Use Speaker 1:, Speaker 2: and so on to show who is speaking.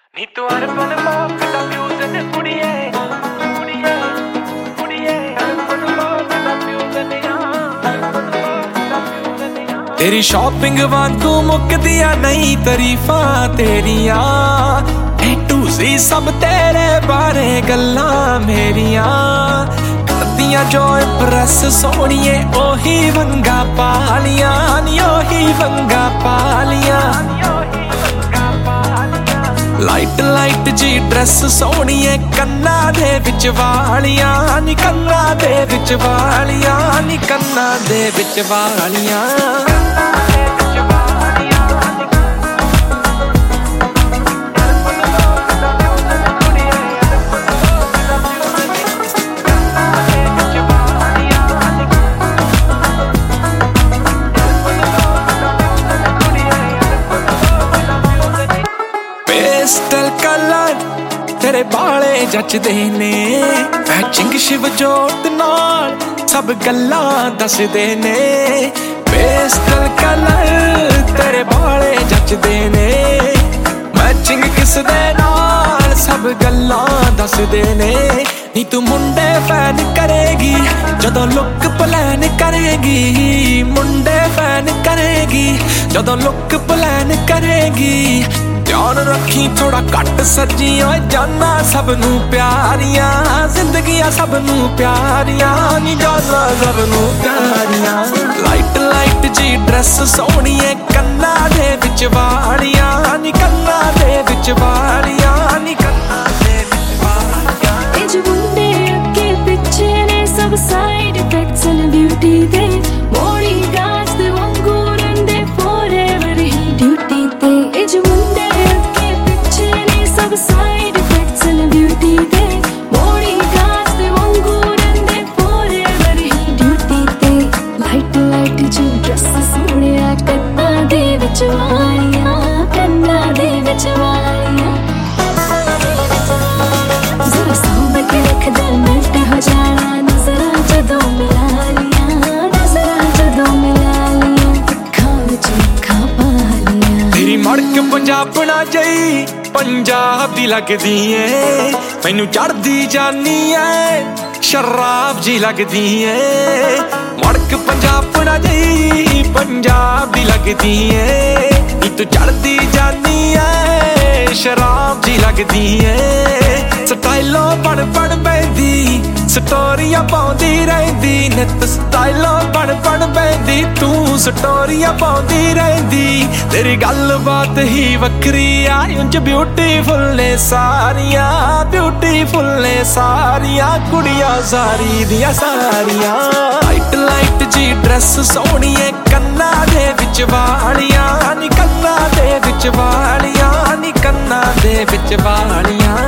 Speaker 1: ਨੀ ਤੂੰ urban mock ਦਾ fusion ਕੁੜੀਏ ਕੁੜੀਏ ਕੁੜੀਏ ਅਰਬਨ ਮੌਕ ਦਾ ਫਿਊਜ਼ਨ ਆ ਤੇਰੀ ਸ਼ਾਪਿੰਗ ਵਾਂਗੂ ਮੁੱਕਦੀਆਂ ਨਹੀਂ ਤਾਰੀਫਾਂ ਤੇਰੀਆਂ ਏ ਟੂਸੀ ਸਭ ਤੇਰੇ ਬਾਰੇ ਗੱਲਾਂ ਮੇਰੀਆਂ ਕਰਦੀਆਂ ਜੋ ਇੰਪ੍ਰੈਸ ਸੋਹਣੀਏ ਉਹੀ ਵੰਗਾ ਪਾਲੀਆਂ ਨੀ ਉਹੀ ਵੰਗਾ ਪਾਲੀਆਂ ਲਾਈਟ ਲਾਈਟ ਜੀ ਡਰੈਸ ਸੋਹਣੀਏ ਕੰਨਾਂ ਦੇ ਵਿੱਚ ਵਾਲੀਆਂ ਨੀ ਕੰਨਾਂ ਦੇ ਵਿੱਚ ਵਾਲੀਆਂ ਨੀ ਕੰਨਾਂ ਦੇ ਵਿੱਚ ਵਾਲੀਆਂ पेस्टल कलर तेरे बाले जचदे ने मैचिंग शिव जोत नाल सब गल्लां दसदे ने पेस्टल कलर तेरे बाले जचदे ने मैचिंग किस दे नाल सब गल्लां दसदे ने नी तू मुंडे फैन करेगी जदों लुक प्लान करेगी मुंडे फैन करेगी जदों लुक प्लान करेगी ध्यान रखी थोड़ा घट सजी ओए जाना सबनू प्यारियां जिंदगियां सबनू प्यारियां नी जाना सबनू प्यारियां लाइट लाइट जी ड्रेस सोहणीए कन्ना दे विच वालियां नी कन्ना दे विच वालियां नी कन्ना दे विच वालियां
Speaker 2: ए जो मुंडे अगे पिछे ने सब साइड इफेक्ट्स एंड ब्यूटी दे मोड़ी गाज दे वांगू रंदे फॉरएवर ही ड्यूटी ते ए जो साइड इफेक्ट्स एंड ब्यूटी दे मोड़ी गाज दे वांगू रंदे फॉरएवर ही ड्यूटी ते लाइट लाइट जी ड्रेस सोहणिया कन्ना दे विच वालियां कन्ना दे विच वालियां जरा सामने के रख दे मिलते हो जाना नजरा जदों मिला लिया नजरा जदों मिला लिया अखां विच अखां पा लिया
Speaker 1: तेरी मड़क पंजाबना जई पंजाब दी लगदी ऐ मैनू चढ़दी जानी ऐ शराब जी लगदी ऐ मड़क पंजाबना जई पंजाब दी लगदी ऐ नी तू चढ़दी जानी ऐ शराब जी लगदी ऐ स्टाइलो बड़ बड़ बैदी स्टोरियां पाउंदी रहिंदी नित स्टाइलो बड़ बड़ बैदी तू स्टोरियां पाउंदी रहिंदी तेरी गलबात ही वक्री आ उंज ब्यूटीफुल ने सारियां ब्यूटीफुल ने सारियां कुड़ियां सारी दियां सारियां लाइट लाइट जी ड्रेस सोहणीए कन्ना दे विच वालियां नी कन्ना दे विच वालियां नी कन्ना दे विच वालियां